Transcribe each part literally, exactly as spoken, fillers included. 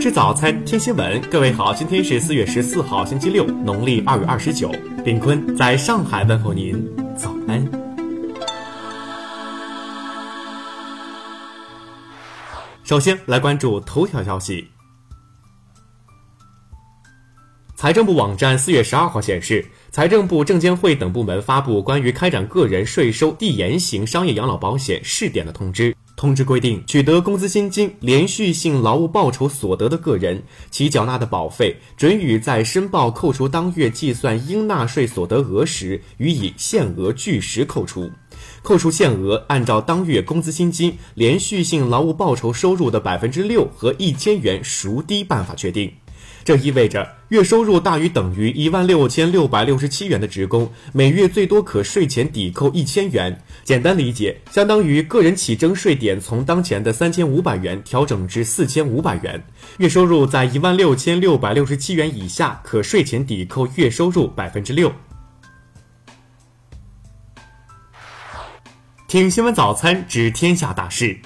吃早餐，听新闻。各位好，今天是四月十四号，星期六，农历二月二十九。炳坤在上海问候您，早安。首先来关注头条消息。财政部网站四月十二号显示，财政部、证监会等部门发布关于开展个人税收递延型商业养老保险试点的通知。通知规定，取得工资薪金、连续性劳务报酬所得的个人，其缴纳的保费准予在申报扣除当月计算应纳税所得额时，予以限额据实扣除。扣除限额按照当月工资薪金、连续性劳务报酬收入的百分之六和一千元孰低办法确定。这意味着，月收入大于等于一万六千六百六十七元的职工，每月最多可税前抵扣一千元。简单理解，相当于个人起征税点从当前的三千五百元调整至四千五百元。月收入在一万六千六百六十七元以下，可税前抵扣月收入百分之六。听新闻早餐，知天下大事。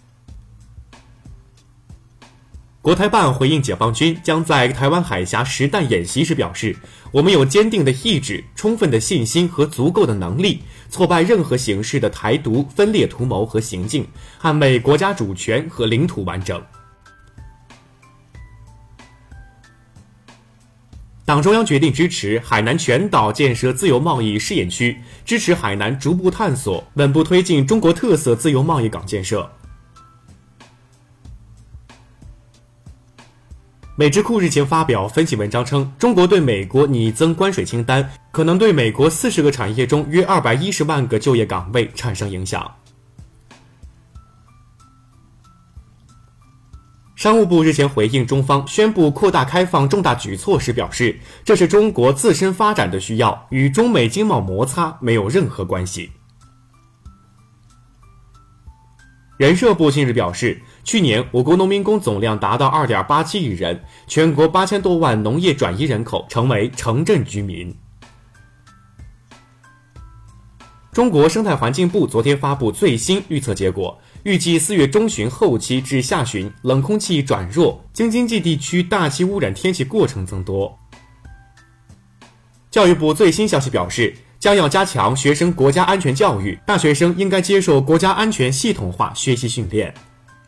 国台办回应解放军将在台湾海峡实弹演习时表示，我们有坚定的意志、充分的信心和足够的能力，挫败任何形式的台独、分裂图谋和行径，捍卫国家主权和领土完整。党中央决定支持海南全岛建设自由贸易试验区，支持海南逐步探索、稳步推进中国特色自由贸易港建设。美智库日前发表分析文章称，中国对美国拟增关税清单可能对美国四十个产业中约二百一十万个就业岗位产生影响。商务部日前回应中方宣布扩大开放重大举措时表示，这是中国自身发展的需要，与中美经贸摩擦没有任何关系。人社部近日表示，去年我国农民工总量达到 二点八七亿人，全国八千多万农业转移人口成为城镇居民。中国生态环境部昨天发布最新预测结果，预计四月中旬后期至下旬，冷空气转弱，京津冀地区大气污染天气过程增多。教育部最新消息表示，将要加强学生国家安全教育，大学生应该接受国家安全系统化学习训练。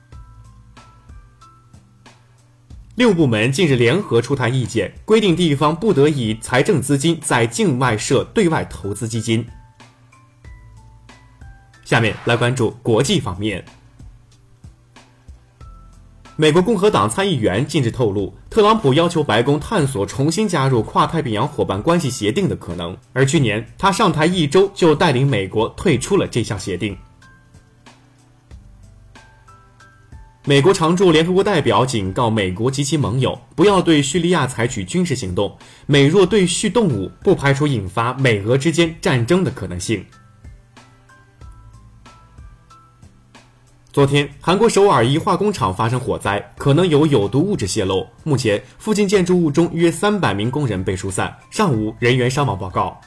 六部门近日联合出台意见，规定地方不得以财政资金在境外设对外投资基金。下面来关注国际方面。美国共和党参议员近日透露，特朗普要求白宫探索重新加入跨太平洋伙伴关系协定的可能，而去年他上台一周就带领美国退出了这项协定。美国常驻联合国代表警告美国及其盟友，不要对叙利亚采取军事行动，美若对叙动武，不排除引发美俄之间战争的可能性。昨天，韩国首尔一化工厂发生火灾，可能有有毒物质泄漏。目前，附近建筑物中约三百名工人被疏散，尚无人员伤亡报告。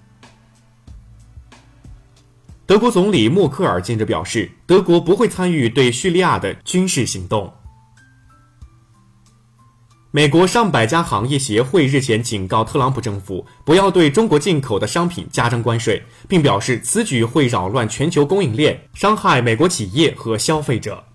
德国总理默克尔近日表示，德国不会参与对叙利亚的军事行动。美国上百家行业协会日前警告特朗普政府不要对中国进口的商品加征关税，并表示此举会扰乱全球供应链，伤害美国企业和消费者。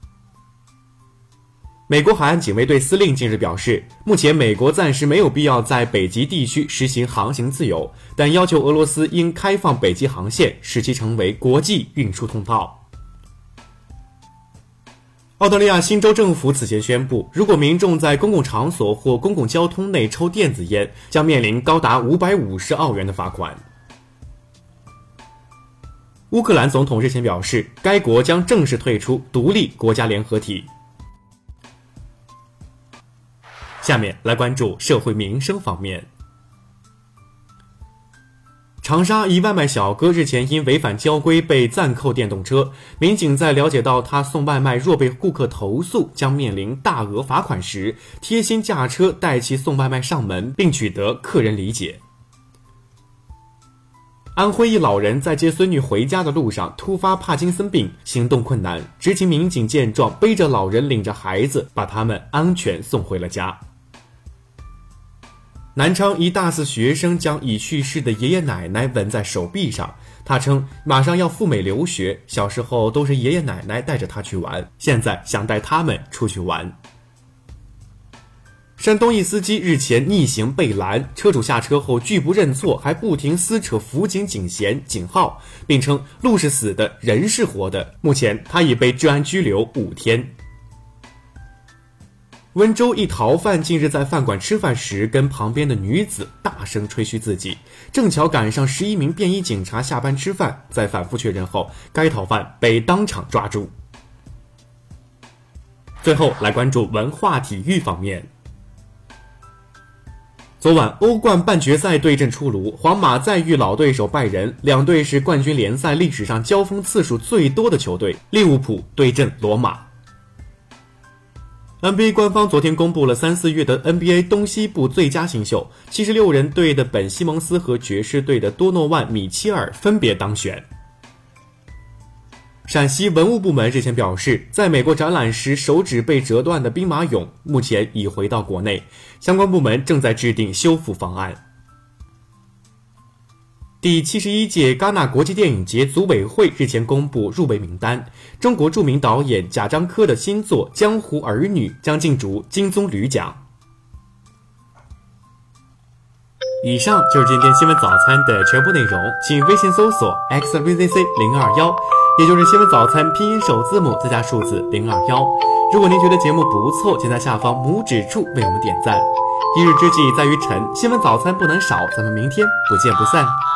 美国海岸警卫队司令近日表示，目前美国暂时没有必要在北极地区实行航行自由，但要求俄罗斯应开放北极航线，使其成为国际运输通道。澳大利亚新州政府此前宣布，如果民众在公共场所或公共交通内抽电子烟，将面临高达五百五十澳元的罚款。乌克兰总统日前表示，该国将正式退出独立国家联合体。下面来关注社会民生方面。长沙一外卖小哥日前因违反交规被暂扣电动车，民警在了解到他送外卖若被顾客投诉将面临大额罚款时，贴心驾车带其送外卖上门，并取得客人理解。 安徽一老人在接孙女回家的路上突发帕金森病，行动困难。执勤民警见状，背着老人领着孩子，把他们安全送回了家。南昌一大四学生将已去世的爷爷奶奶纹在手臂上，他称马上要赴美留学，小时候都是爷爷奶奶带着他去玩，现在想带他们出去玩。山东一司机日前逆行被拦，车主下车后拒不认错，还不停撕扯辅警警衔、警号，并称路是死的，人是活的。目前他已被治安拘留五天。温州一逃犯近日在饭馆吃饭时，跟旁边的女子大声吹嘘自己，正巧赶上十一名便衣警察下班吃饭，在反复确认后，该逃犯被当场抓住。最后来关注文化体育方面。昨晚欧冠半决赛对阵出炉，皇马再遇老对手拜仁，两队是冠军联赛历史上交锋次数最多的球队，利物浦对阵罗马。N B A 官方昨天公布了三四月的 N B A 东西部最佳新秀，七十六人队的本西蒙斯和爵士队的多诺万·米切尔分别当选。陕西文物部门日前表示，在美国展览时手指被折断的兵马俑目前已回到国内，相关部门正在制定修复方案。第七十一届戛纳国际电影节组委会日前公布入围名单，中国著名导演贾樟柯的新作《江湖儿女》将竞逐金棕榈奖。以上就是今天新闻早餐的全部内容，请微信搜索 X V Z C 零二一，也就是新闻早餐拼音首字母再加数字零二一。如果您觉得节目不错，请在下方拇指处为我们点赞。一日之计在于晨，新闻早餐不能少，咱们明天不见不散。